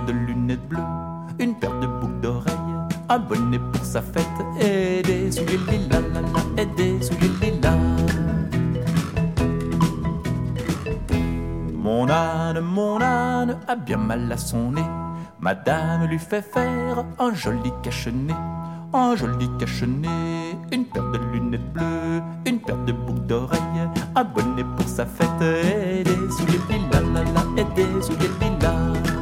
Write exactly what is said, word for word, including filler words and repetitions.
de lunettes bleues, une paire de boucles d'oreilles, un bonnet pour sa fête et des souliers lilas, la, la, et des souliers lilas. Mon âne, mon âne a bien mal à son nez. Madame lui fait faire un joli cache-nez, un joli cache-nez, une paire de lunettes bleues, une paire de boucles d'oreilles, un bonnet pour sa fête et des souliers lilas, la, la, et des souliers lilas.